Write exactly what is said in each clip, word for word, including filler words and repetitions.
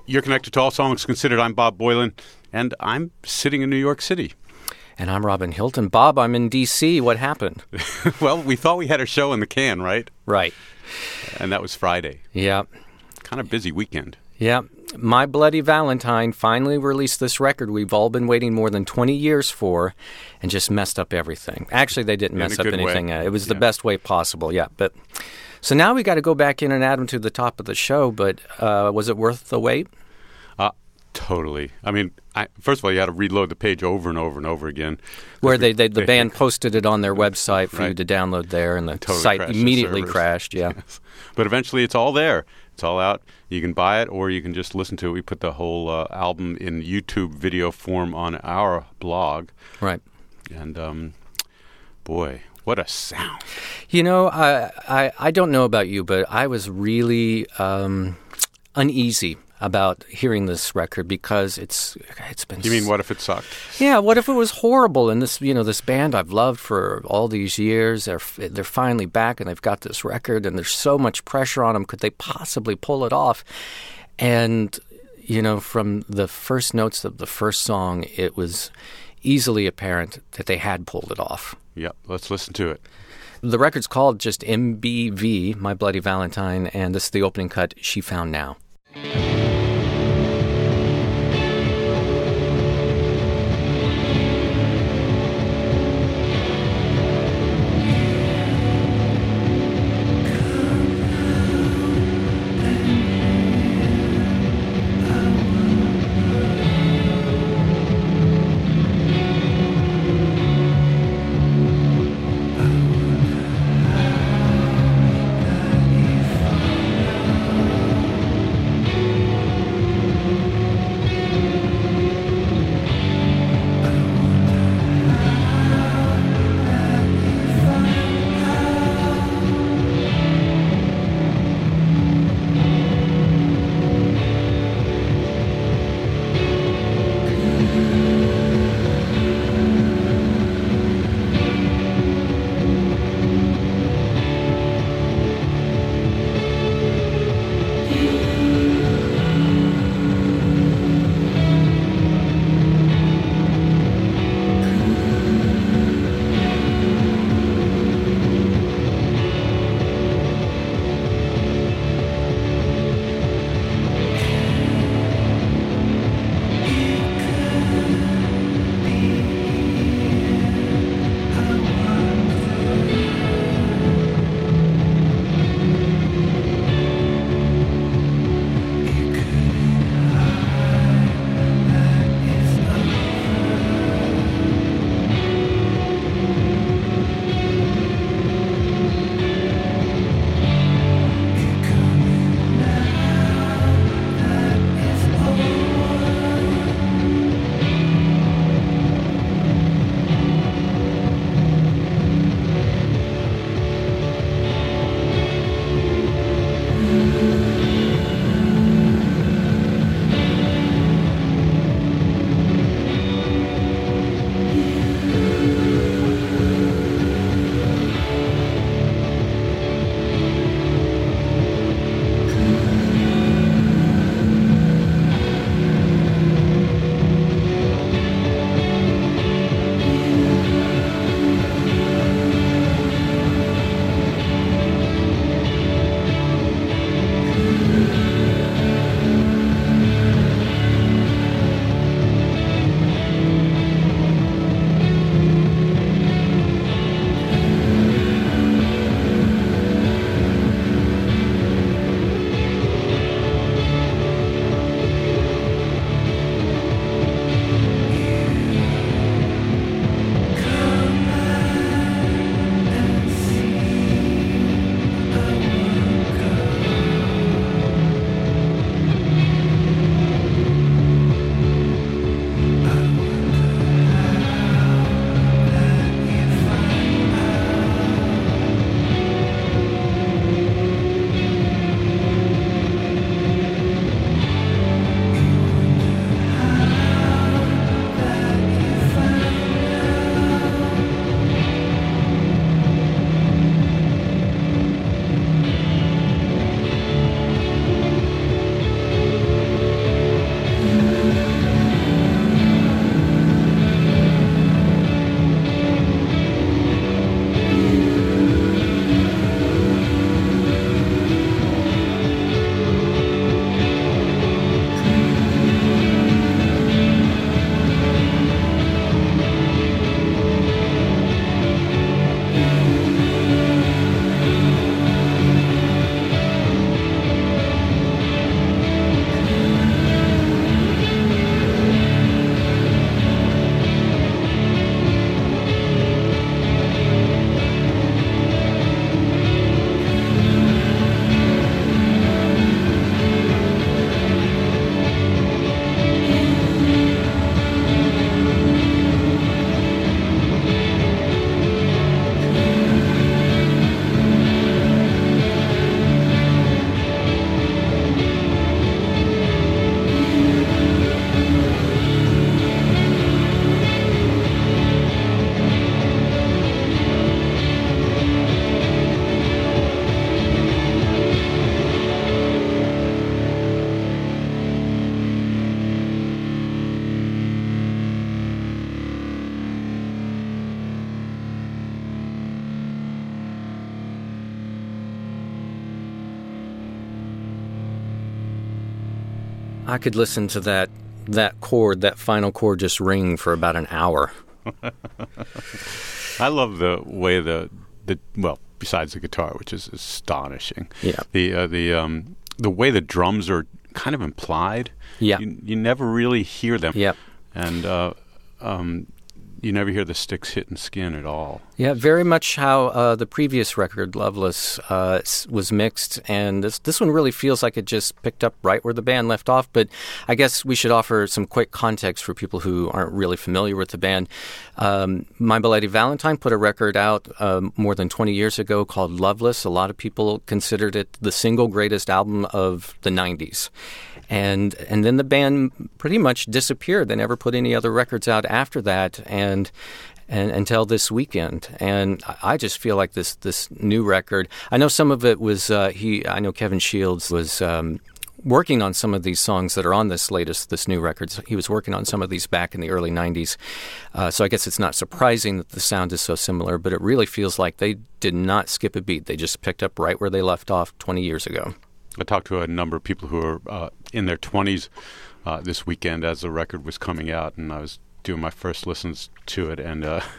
You're connected to All Songs Considered. I'm Bob Boilen, and I'm sitting in New York City. And I'm Robin Hilton. Bob, I'm in D C What happened? Well, we thought we had a show in the can, right? Right. And that was Friday. Yeah. Kind of busy weekend. Yeah. My Bloody Valentine finally released this record we've all been waiting more than twenty years for and just messed up everything. Actually, they didn't In mess a up good anything. way. It was Yeah. the best way possible, yeah. But so now we got to go back in and add them to the top of the show, but uh, was it worth the wait? Uh, totally. I mean, I, first of all, you had to reload the page over and over and over again. Where they, they the band posted it on their website for Right. you to download there, and the Totally site crashed the immediately servers. crashed, yeah. Yes. But eventually it's all there. It's all out. You can buy it or you can just listen to it. We put the whole uh, album in YouTube video form on our blog. Right. And, um, boy, what a sound. You know, I, I I don't know about you, but I was really um, uneasy about hearing this record because it's it's been. You mean what if it sucked? Yeah, what if it was horrible? And this, you know, this band I've loved for all these years, they're they're finally back and they've got this record, and there's so much pressure on them. Could they possibly pull it off? And you know, from the first notes of the first song, it was easily apparent that they had pulled it off. Yep, let's listen to it. The record's called just M B V, My Bloody Valentine, and this is the opening cut, She Found Now. I could listen to that that chord, that final chord, just ring for about an hour. I love the way the the well, besides the guitar, which is astonishing. Yeah. The uh, the um the way the drums are kind of implied. Yeah. You, you never really hear them. Yep. And uh, um, you never hear the sticks hitting skin at all. Yeah, very much how uh, the previous record, Loveless, uh, was mixed, and this this one really feels like it just picked up right where the band left off. But I guess we should offer some quick context for people who aren't really familiar with the band. Um, My Bloody Valentine put a record out um, more than twenty years ago called Loveless. A lot of people considered it the single greatest album of the nineties. And and then the band pretty much disappeared. They never put any other records out after that, and and until this weekend. And I just feel like this this new record. I know some of it was uh, he. I know Kevin Shields was um, working on some of these songs that are on this latest this new record. He was working on some of these back in the early nineties. Uh, so I guess it's not surprising that the sound is so similar. But it really feels like they did not skip a beat. They just picked up right where they left off twenty years ago. I talked to a number of people who are uh, in their twenties uh, this weekend as the record was coming out, and I was doing my first listens to it, and uh,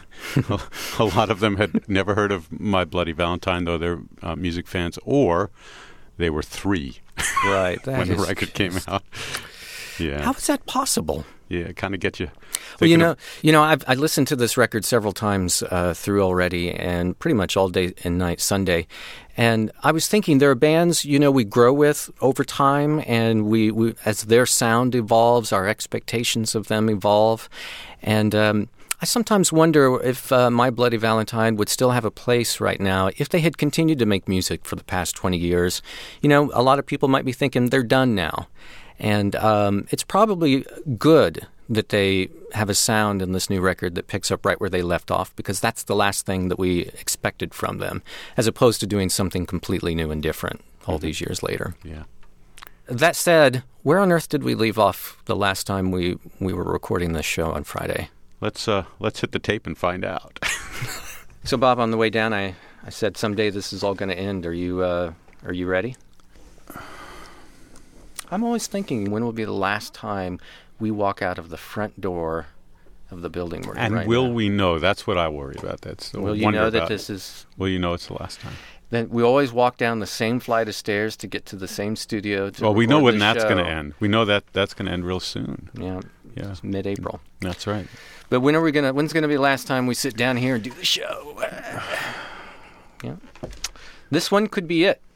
a lot of them had never heard of My Bloody Valentine, though they're uh, music fans, or they were three right, when is, the record came out. Yeah, how is that possible? Yeah, it kind of gets you. Well, you know, of, you know, I've I listened to this record several times uh, through already, and pretty much all day and night Sunday. And I was thinking, there are bands, you know, we grow with over time, and we, we as their sound evolves, our expectations of them evolve, and um, I sometimes wonder if uh, My Bloody Valentine would still have a place right now if they had continued to make music for the past twenty years. You know, a lot of people might be thinking they're done now. And um, it's probably good that they have a sound in this new record that picks up right where they left off, because that's the last thing that we expected from them, as opposed to doing something completely new and different all mm-hmm. these years later. Yeah. That said, where on earth did we leave off the last time we, we were recording this show on Friday? Let's uh, let's hit the tape and find out. So, Bob, on the way down, I, I said someday this is all going to end. Are you uh, are you ready? I'm always thinking, when will be the last time we walk out of the front door of the building we're in and right will now? we know? That's what I worry about. That's will you know that about. this is? Will you know it's the last time? Then we always walk down the same flight of stairs to get to the same studio. To well, we know when that's going to end. We know that that's going to end real soon. Yeah, yeah, it's mid-April. That's right. But when are we gonna? When's going to be the last time we sit down here and do the show? Yeah, this one could be it.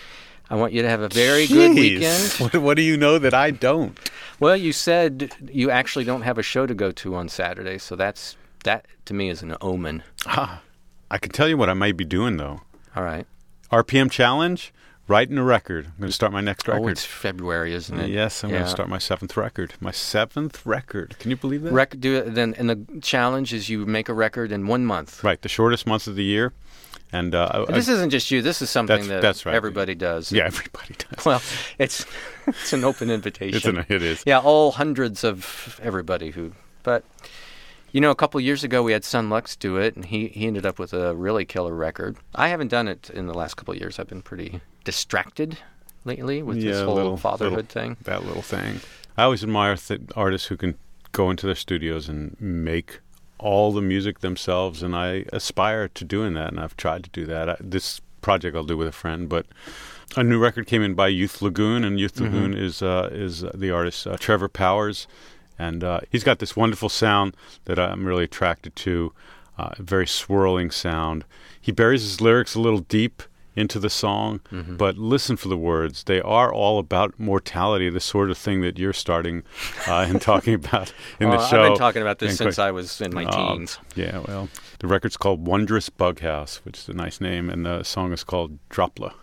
I want you to have a very Jeez. good weekend. What, what do you know that I don't? Well, you said you actually don't have a show to go to on Saturday, so that's that to me is an omen. Ah, I can tell you what I might be doing, though. All right. R P M Challenge, writing a record. I'm going to start my next record. Oh, it's February, isn't it? Yes, I'm yeah. going to start my seventh record. My seventh record. Can you believe that? Rec- do it, then, and the challenge is you make a record in one month. Right, the shortest months of the year. And uh, this I, isn't just you. This is something that's, that that's right. everybody does. Yeah, everybody does. Well, it's it's an open invitation. It's an, it is. Yeah, all hundreds of everybody who. But, you know, a couple of years ago we had Sun Lux do it, and he, he ended up with a really killer record. I haven't done it in the last couple of years. I've been pretty distracted lately with yeah, this whole little, fatherhood little, thing. That little thing. I always admire th- artists who can go into their studios and make all the music themselves, and I aspire to doing that, and I've tried to do that. I, this project I'll do with a friend, but a new record came in by Youth Lagoon, and Youth mm-hmm. Lagoon is uh, is the artist uh, Trevor Powers, and uh, he's got this wonderful sound that I'm really attracted to, uh, a very swirling sound. He buries his lyrics a little deep into the song, mm-hmm. but listen for the words. They are all about mortality, the sort of thing that you're starting uh, and talking about in well, the show. I've been talking about this and since quite, I was in my uh, teens. Yeah, well, the record's called Wondrous Bughouse, which is a nice name, and the song is called Dropla.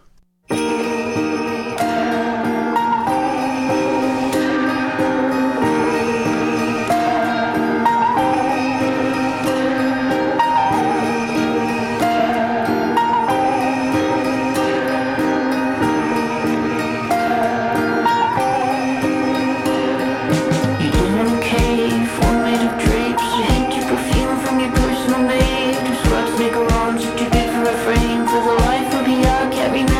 Make a wrong, too big for a frame. For the life of me, I can't remember.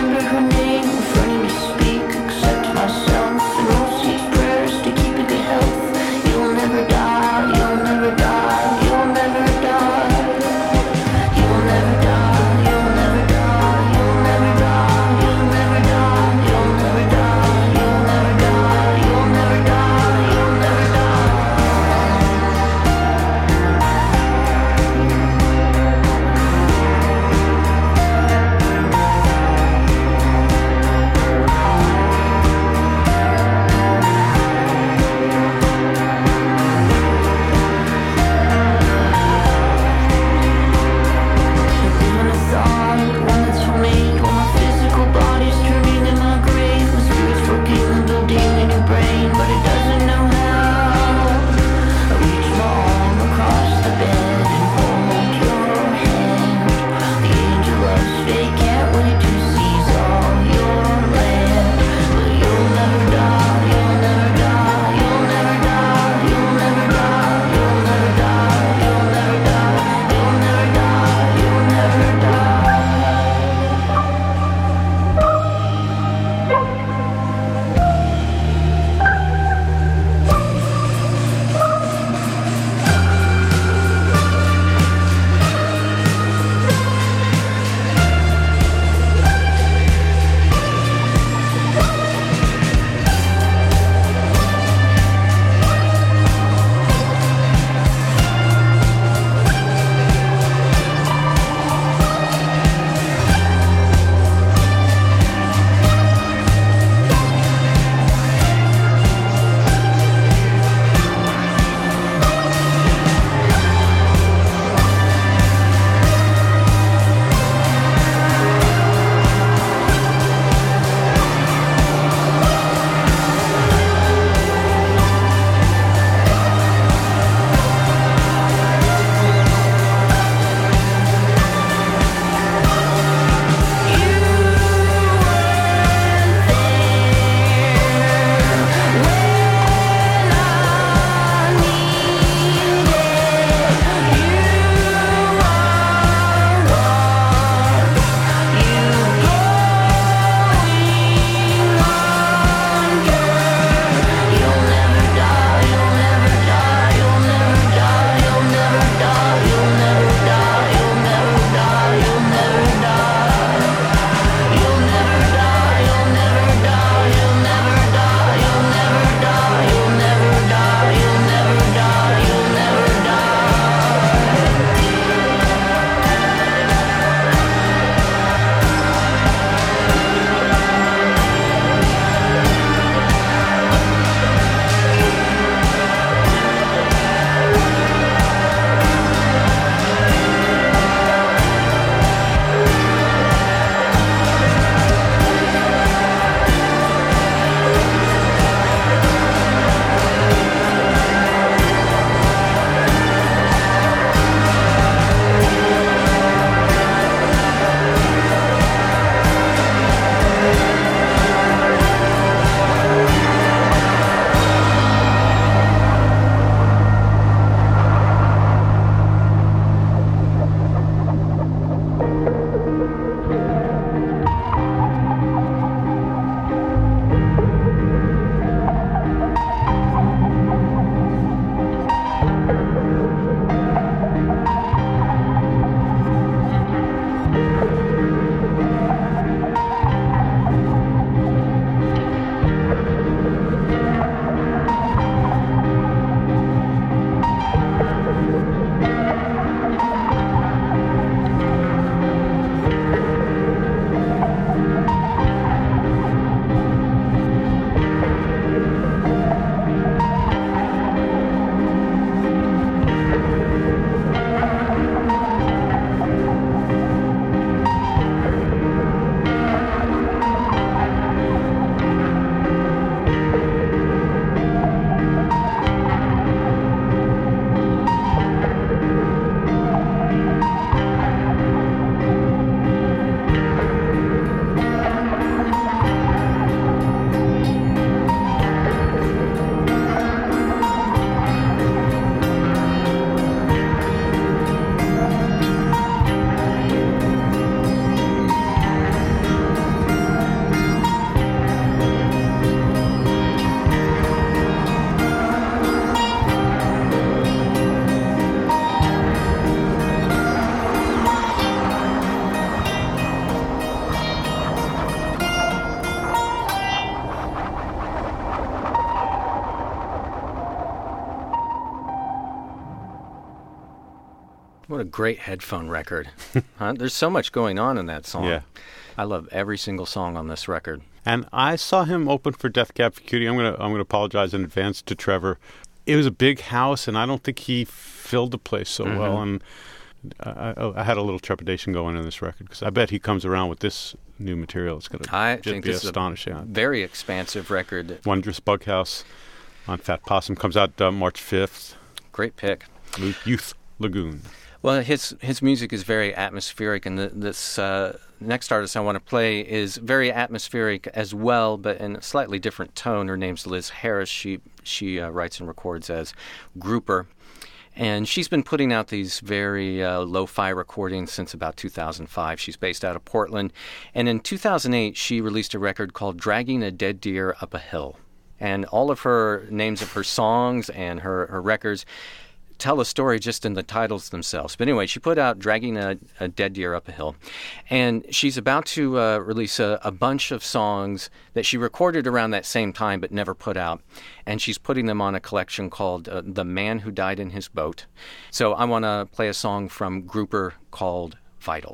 What a great headphone record. Huh? There's so much going on in that song. Yeah. I love every single song on this record. And I saw him open for Death Cab for Cutie. I'm gonna I'm gonna apologize in advance to Trevor. It was a big house, and I don't think he filled the place so mm-hmm. well. And I, I, I had a little trepidation going in this record because I bet he comes around with this new material. It's going I to think be this astonishing. Is a very expansive record. Wondrous Bughouse on Fat Possum comes out uh, March fifth. Great pick. Youth Lagoon. Well, his his music is very atmospheric, and the, this uh, next artist I want to play is very atmospheric as well, but in a slightly different tone. Her name's Liz Harris. She she uh, writes and records as Grouper, and she's been putting out these very uh, lo-fi recordings since about two thousand five. She's based out of Portland, and in two thousand eight she released a record called Dragging a Dead Deer Up a Hill, and all of her names of her songs and her, her records tell a story just in the titles themselves. But anyway, she put out Dragging a, a Dead Deer Up a Hill. And she's about to uh, release a, a bunch of songs that she recorded around that same time but never put out. And she's putting them on a collection called uh, The Man Who Died in His Boat. So I want to play a song from Grouper called Vital.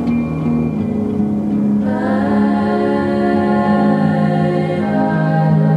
I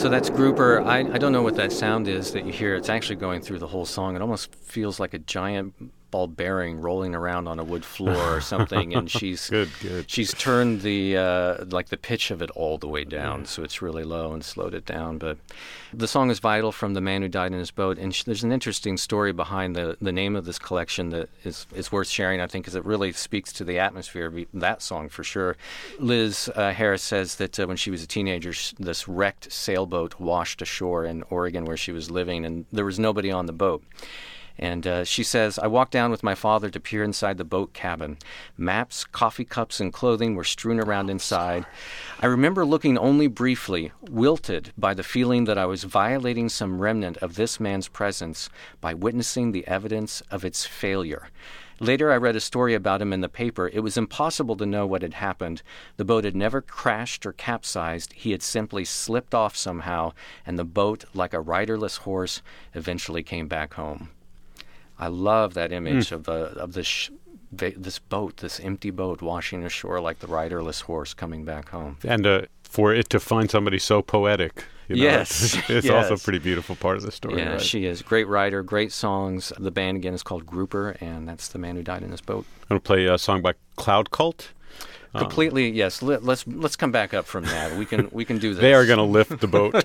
So that's Grouper. I, I don't know what that sound is that you hear. It's actually going through the whole song. It almost feels like a giant ball bearing rolling around on a wood floor or something, and she's good, good. she's turned the uh, like the pitch of it all the way down, yeah. So it's really low and slowed it down. But the song is Vital from The Man Who Died in His Boat, and sh- there's an interesting story behind the, the name of this collection that is, is worth sharing, I think, because it really speaks to the atmosphere of that song for sure. Liz uh, Harris says that uh, when she was a teenager, sh- this wrecked sailboat washed ashore in Oregon where she was living, and there was nobody on the boat. And uh, she says, I walked down with my father to peer inside the boat cabin. Maps, coffee cups, and clothing were strewn around inside. I remember looking only briefly, wilted by the feeling that I was violating some remnant of this man's presence by witnessing the evidence of its failure. Later, I read a story about him in the paper. It was impossible to know what had happened. The boat had never crashed or capsized. He had simply slipped off somehow, and the boat, like a riderless horse, eventually came back home. I love that image mm. of the of this sh- this boat, this empty boat washing ashore like the riderless horse coming back home. And uh, for it to find somebody so poetic, you know, yes, it's, it's yes. also a pretty beautiful part of the story. Yeah, right? she is. Great writer, great songs. The band, again, is called Grouper, and that's The Man Who Died in His Boat. I'm going to play a song by Cloud Cult. Completely, um, yes. Let, let's let's come back up from that. We can we can do this. They are going to lift the boat.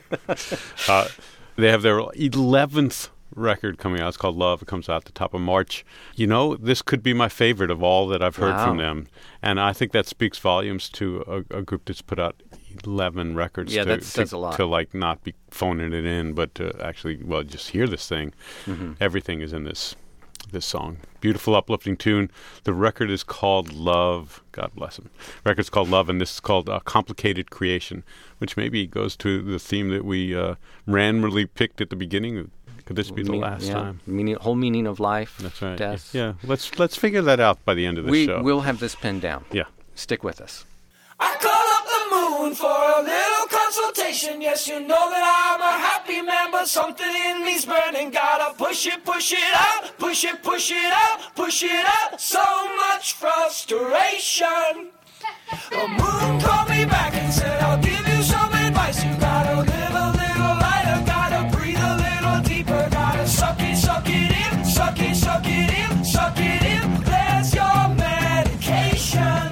uh, they have their eleventh record coming out. It's called Love. It comes out at the top of March. You know, this could be my favorite of all that I've heard wow. from them. And I think that speaks volumes to a, a group that's put out eleven records yeah, to, that says to, a lot. to like not be phoning it in, but to actually, well, just hear this thing. Mm-hmm. Everything is in this this song. Beautiful, uplifting tune. The record is called Love. God bless him. The record's called Love, and this is called uh, Complicated Creation, which maybe goes to the theme that we uh, randomly picked at the beginning. Could this be the mean, last yeah. time? Meaning, whole meaning of life, That's right. death. Yeah, let's let's figure that out by the end of the we, show. We'll have this pinned down. Yeah. Stick with us. I call up the moon for a little consultation. Yes, you know that I'm a happy man, but something in me's burning. Gotta push it, push it out, push it, push it out, push it out. So much frustration. The moon called me back and said, I'll give you some advice. You gotta live a little lighter, gotta breathe a little deeper, gotta suck it, suck it in, suck it, suck it in, suck it in. There's your medication.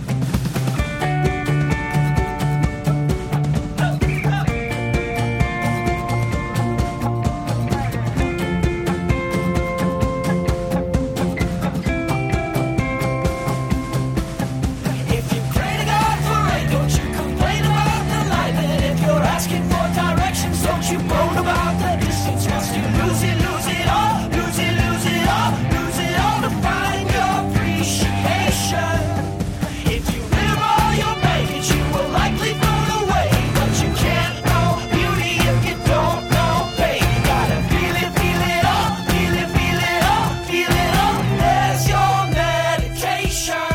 You moan about the distance. Must you lose it, lose it all, lose it, lose it all, lose it all to find your appreciation. If you live all your baggage, you will likely throw it away. But you can't know beauty if you don't know pain. You gotta feel it, feel it all, feel it, feel it all, feel it all. There's your medication.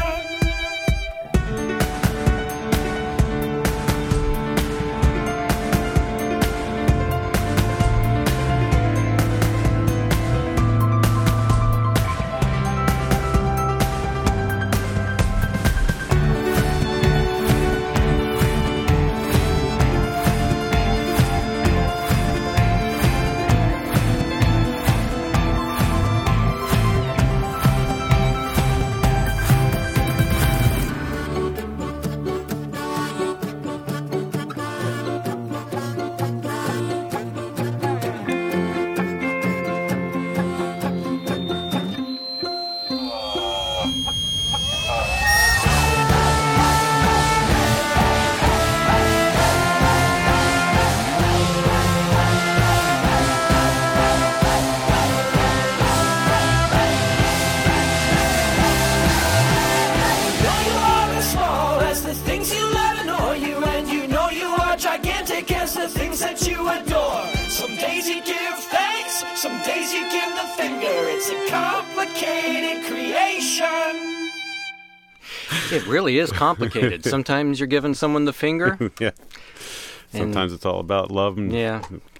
The things that you adore. Some days you give thanks, some days you give the finger. It's a complicated creation. It really is complicated. Sometimes you're giving someone the finger. Yeah. Sometimes and, it's all about love and yeah.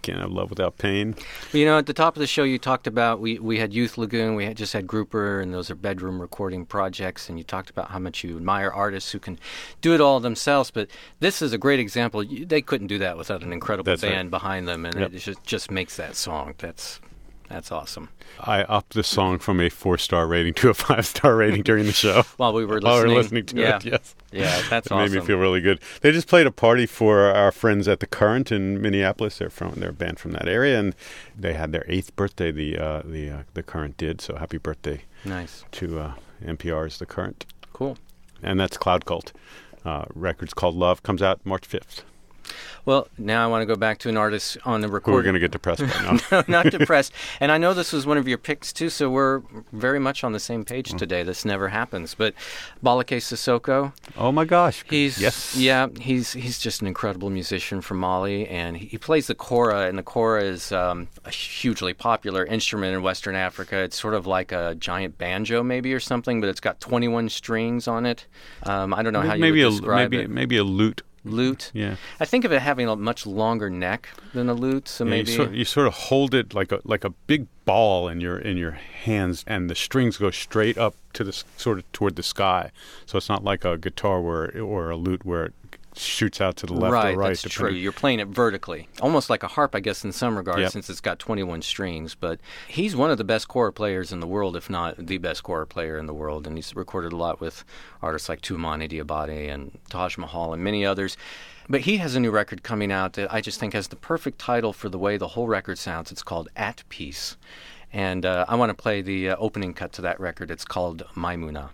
can't have love without pain. You know, at the top of the show, you talked about we, we had Youth Lagoon, we had, just had Grouper, and those are bedroom recording projects, and you talked about how much you admire artists who can do it all themselves, but this is a great example. You, they couldn't do that without an incredible That's band right. behind them, and Yep. it just, just makes that song. That's that's awesome. I upped the song from a four-star rating to a five-star rating during the show. While we were listening. While we were listening to yeah. it, yes. Yeah, that's It awesome. made me feel really good. They just played a party for our friends at the Current in Minneapolis. They're from they're a band from that area, and they had their eighth birthday. The uh, the uh, the Current did, so happy birthday Nice. to uh, N P R's The Current. Cool. And that's Cloud Cult. Uh, record's called Love. Comes out March fifth. Well, now I want to go back to an artist on the Who are recording. going to get depressed by now. No, not depressed. And I know this was one of your picks, too, so we're very much on the same page today. This never happens. But Balake Sissoko, Oh my gosh! he's yes, yeah, he's he's just an incredible musician from Mali, and he, he plays the kora, and the kora is um, a hugely popular instrument in Western Africa. It's sort of like a giant banjo, maybe, or something, but it's got twenty-one strings on it. Um, I don't know how you maybe would a describe maybe it. maybe a lute. Lute. Yeah. I think of it having a much longer neck than a lute, so Yeah, maybe you, sort, you sort of hold it like a like a big ball in your in your hands, and the strings go straight up to the s- sort of toward the sky. So it's not like a guitar where or a lute where it shoots out to the left right, or right. that's true. depending- You're playing it vertically, almost like a harp, I guess, in some regards, Yep. since it's got twenty-one strings. But he's one of the best kora players in the world, if not the best kora player in the world. And he's recorded a lot with artists like Toumani Diabate and Taj Mahal and many others. But he has a new record coming out that I just think has the perfect title for the way the whole record sounds. It's called At Peace. And uh, I want to play the uh, opening cut to that record. It's called Maimuna.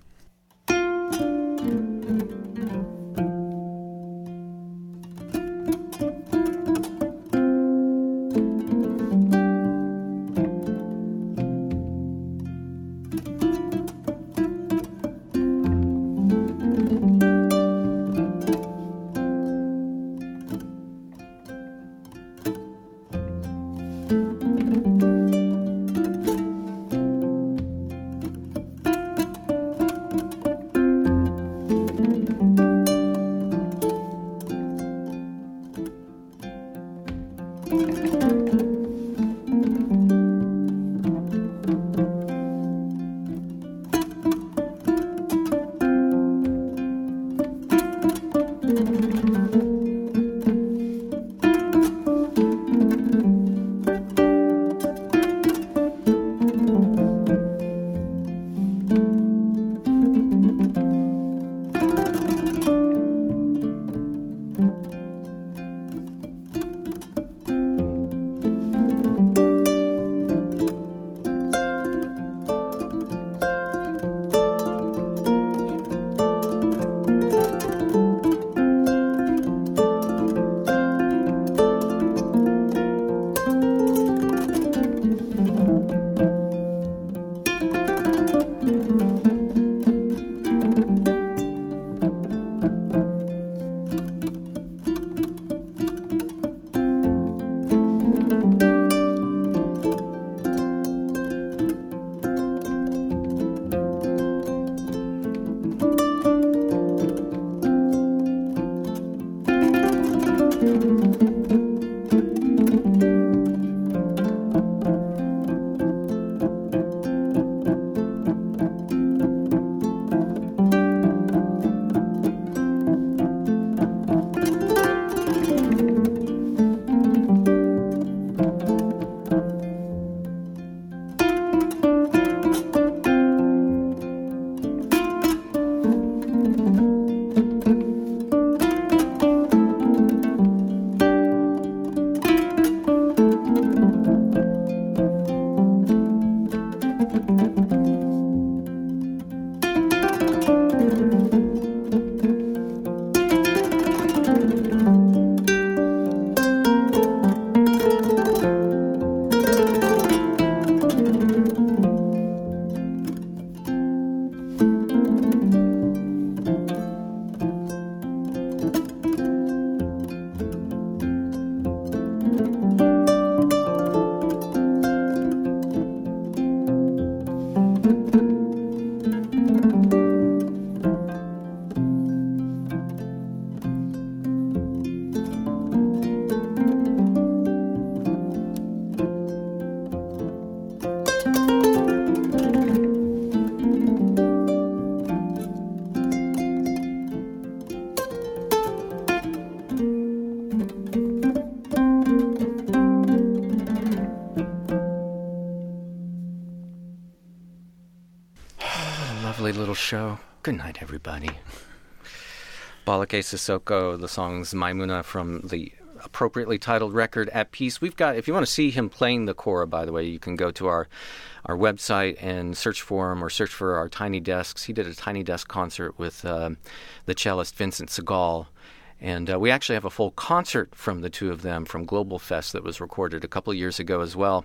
Lovely little show. Good night, everybody. Balake Sissoko, the song's Maimuna from the appropriately titled record At Peace. We've got, if you want to see him playing the kora, by the way, you can go to our our website and search for him or search for our Tiny Desks. He did a Tiny Desk concert with uh, the cellist Vincent Segal. And uh, we actually have a full concert from the two of them from Global Fest that was recorded a couple of years ago as well.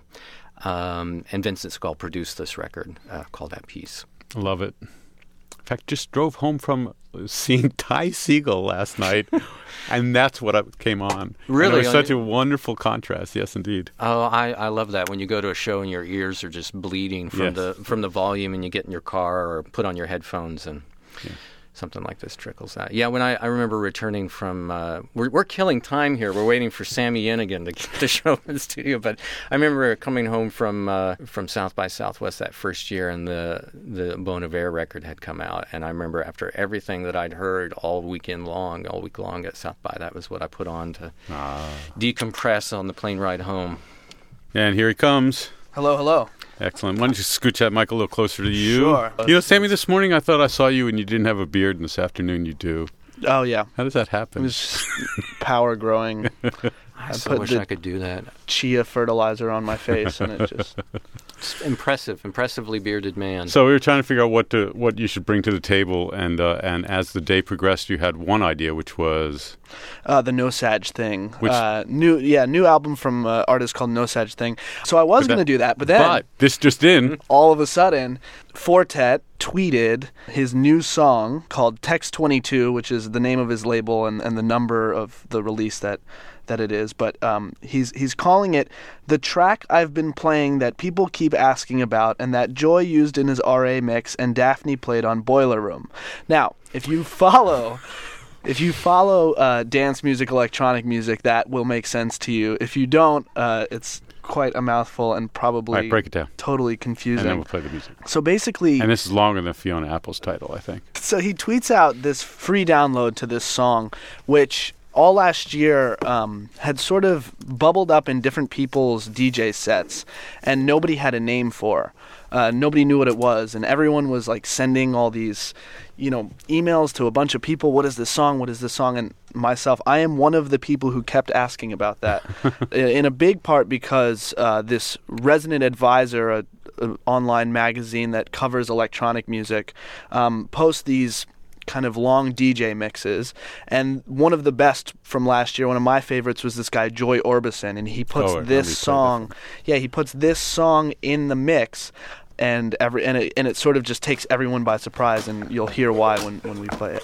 Um, and Vincent Segal produced this record uh, called At Peace. Love it. In fact, just drove home from seeing Ty Segall last night, and that's what I came on. Really? And it was such a wonderful contrast. Yes, indeed. Oh, I, I love that. When you go to a show and your ears are just bleeding from yes. the from the volume, and you get in your car or put on your headphones and yeah. something like this trickles out. Yeah, when I, I remember returning from, uh, we're, we're killing time here. We're waiting for Sammy Yenigan to get the show in the studio. But I remember coming home from uh, from South by Southwest that first year, and the the Bon Iver record had come out. And I remember after everything that I'd heard all weekend long, all week long at South by, that was what I put on to ah. decompress on the plane ride home. And here he comes. Hello, hello. Excellent. Why don't you scooch that mic a little closer to you? Sure. You know, Sammy, this morning I thought I saw you and you didn't have a beard, and this afternoon you do. Oh, yeah. How does that happen? It was power growing. I, I so put wish the I could do that. Chia fertilizer on my face, and it just... It's impressive, impressively bearded man. So we were trying to figure out what to what you should bring to the table, and uh, and as the day progressed, you had one idea, which was uh, the No Sag Thing. Which uh, new, yeah, new album from an uh, artist called No Sag Thing. So I was going to do that, but then but this just in, all of a sudden, Fortet tweeted his new song called Text twenty-two, which is the name of his label and, and the number of the release that. that it is, but um, he's he's calling it the track I've been playing that people keep asking about and that Joy used in his R A mix and Daphne played on Boiler Room. Now, if you follow if you follow uh, dance music, electronic music, that will make sense to you. If you don't, uh, it's quite a mouthful and probably right, break it down. Totally confusing. And then we'll play the music. So basically... And this is longer than Fiona Apple's title, I think. So he tweets out this free download to this song, which... all last year um, had sort of bubbled up in different people's D J sets, and nobody had a name for. Uh, nobody knew what it was, and everyone was like sending all these, you know, emails to a bunch of people. What is this song? What is this song? And myself, I am one of the people who kept asking about that, in a big part because uh, this Resident Advisor, a, a online magazine that covers electronic music, um, posts these kind of long D J mixes, and one of the best from last year, one of my favorites, was this guy Joy Orbison, and he puts oh, this song yeah he puts this song in the mix, and every and it, and it sort of just takes everyone by surprise, and you'll hear why when, when we play it.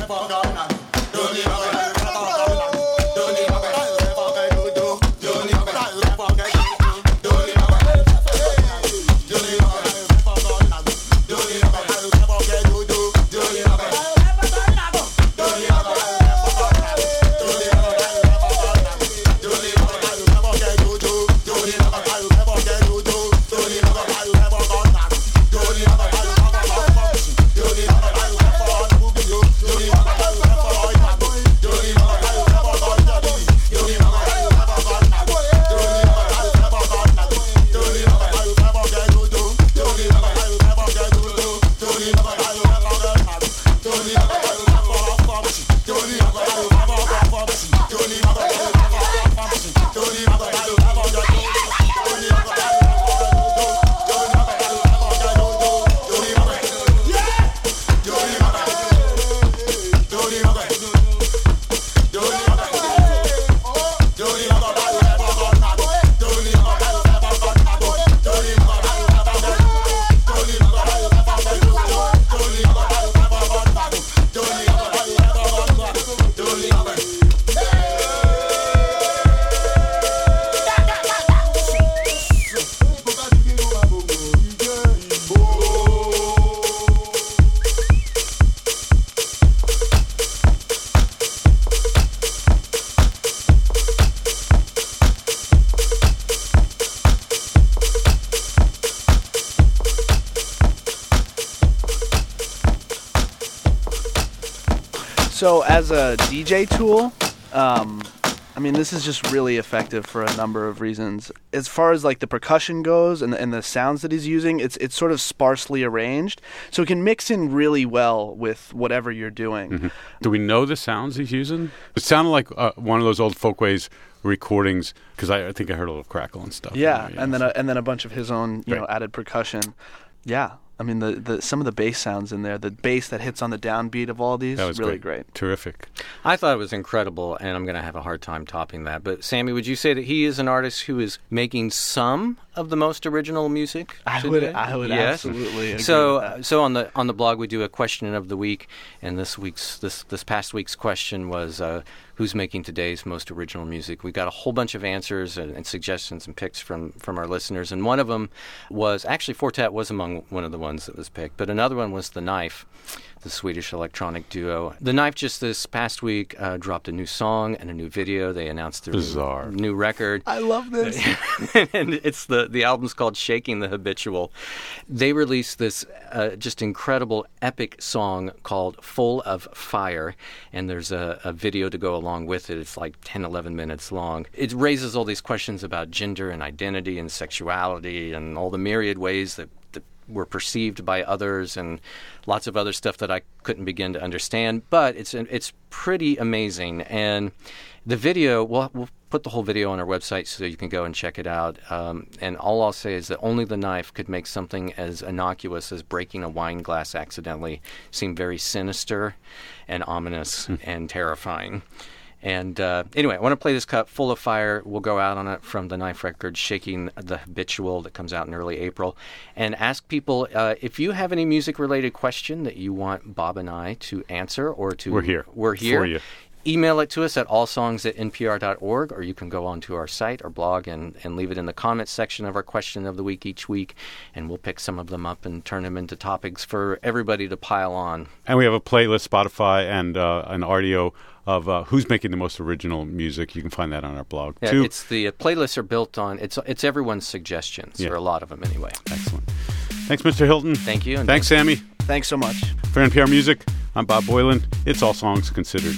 So as a D J tool, um, I mean, this is just really effective for a number of reasons. As far as like the percussion goes and the, and the sounds that he's using, it's it's sort of sparsely arranged, so it can mix in really well with whatever you're doing. Mm-hmm. Do we know the sounds he's using? It sounded like uh, one of those old Folkways recordings, because I, I think I heard a little crackle and stuff. Yeah, there, and know, then so. a, and then a bunch of his own, you right. know, added percussion. Yeah. I mean, the, the some of the bass sounds in there, the bass that hits on the downbeat of all these, that was really great. great. Terrific. I thought it was incredible, and I'm going to have a hard time topping that. But, Sammy, would you say that he is an artist who is making some of the most original music I today? would, I would yes. absolutely agree So, with that. so on the on the blog, we do a question of the week, and this week's this this past week's question was uh, who's making today's most original music. We got a whole bunch of answers and, and suggestions and picks from from our listeners, and one of them was actually Fortet was among one of the ones that was picked, but another one was The Knife, the Swedish electronic duo. The Knife just this past week uh, dropped a new song and a new video. They announced their Bizarre. new, new record. I love this. And it's the the album's called Shaking the Habitual. They released this uh, just incredible epic song called Full of Fire, and there's a, a video to go along with it. It's like ten, eleven minutes long. It raises all these questions about gender and identity and sexuality and all the myriad ways that, that were perceived by others, and lots of other stuff that I couldn't begin to understand. But it's it's pretty amazing. And the video, we'll, we'll put the whole video on our website so you can go and check it out. Um, and all I'll say is that only The Knife could make something as innocuous as breaking a wine glass accidentally seem very sinister and ominous mm. and terrifying. And uh, anyway, I want to play this cut, Full of Fire. We'll go out on it from The Knife record, Shaking the Habitual, that comes out in early April. And ask people, uh, if you have any music-related question that you want Bob and I to answer or to... We're here. We're here. For you. Email it to us at allsongs at n p r dot org, or you can go onto our site or blog and, and leave it in the comments section of our question of the week each week, and we'll pick some of them up and turn them into topics for everybody to pile on. And we have a playlist, Spotify, and uh, an audio of uh, who's making the most original music. You can find that on our blog, yeah, too. It's the uh, playlists are built on, it's it's everyone's suggestions, yeah. or a lot of them anyway. Excellent. Thanks, Mister Hilton. Thank you. And Thanks, Sammy. Thanks so much. For N P R Music, I'm Bob Boylan. It's All Songs Considered.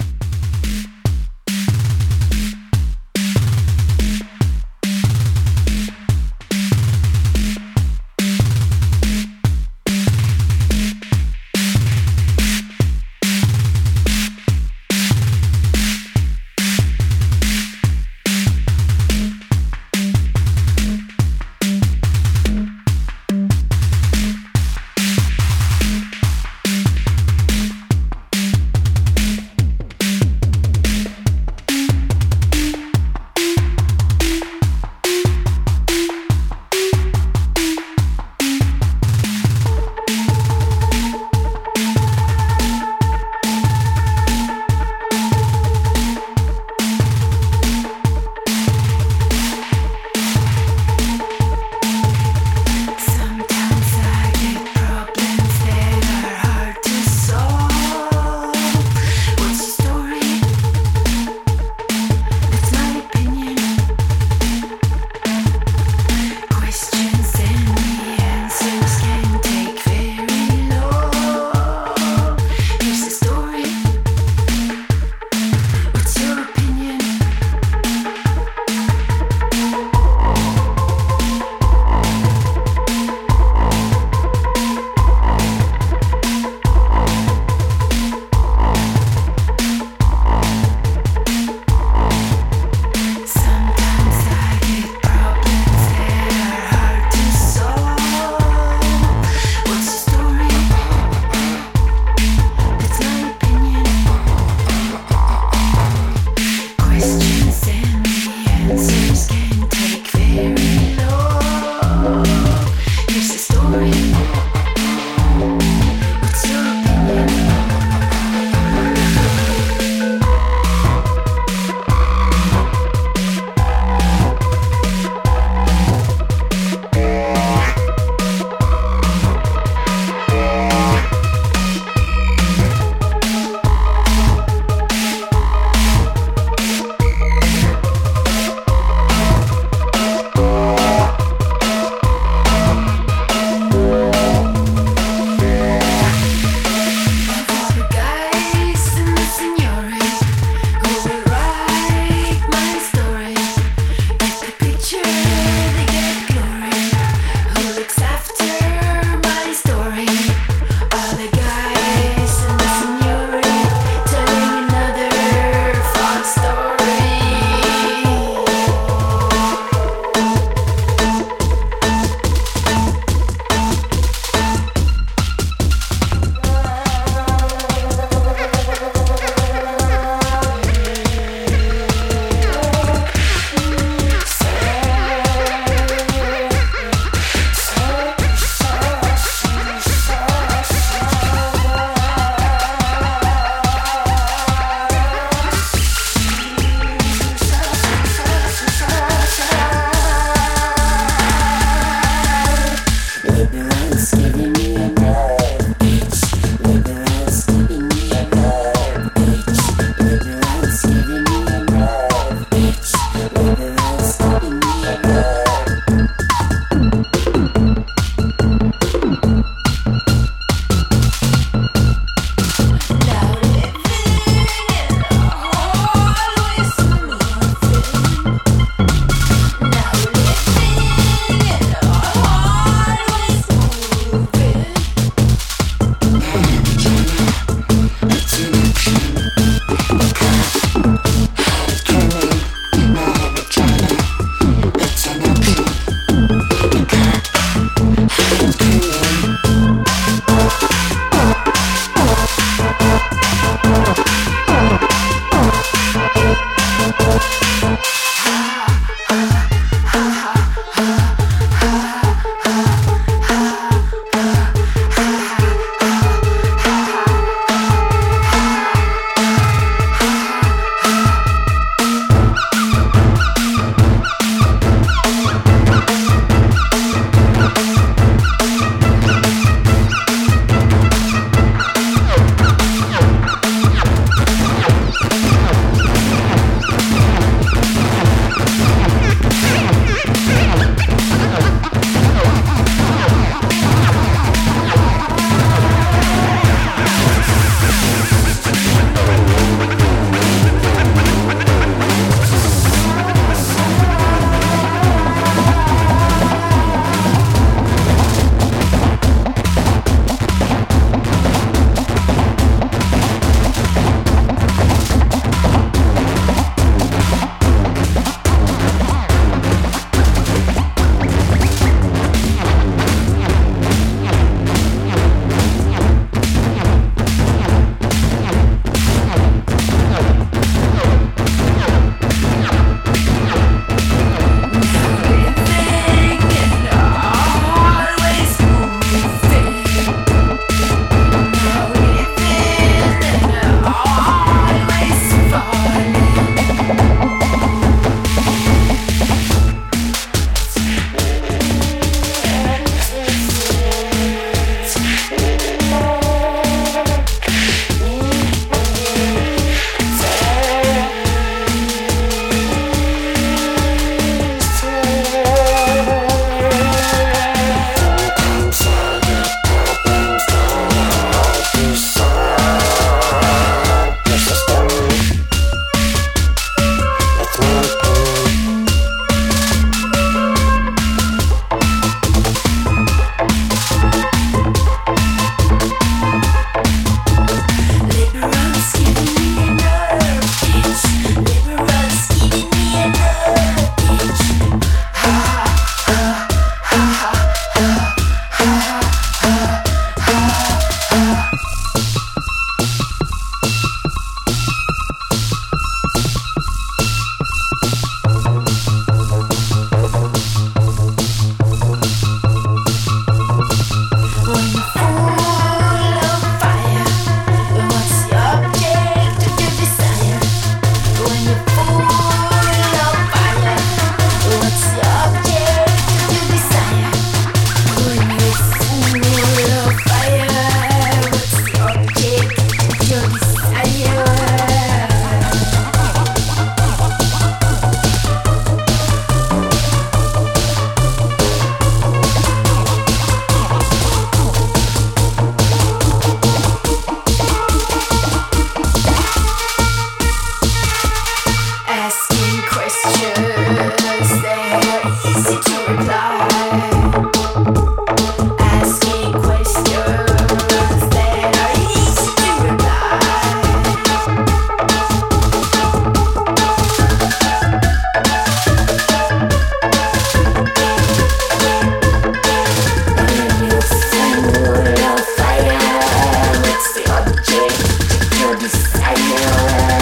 more.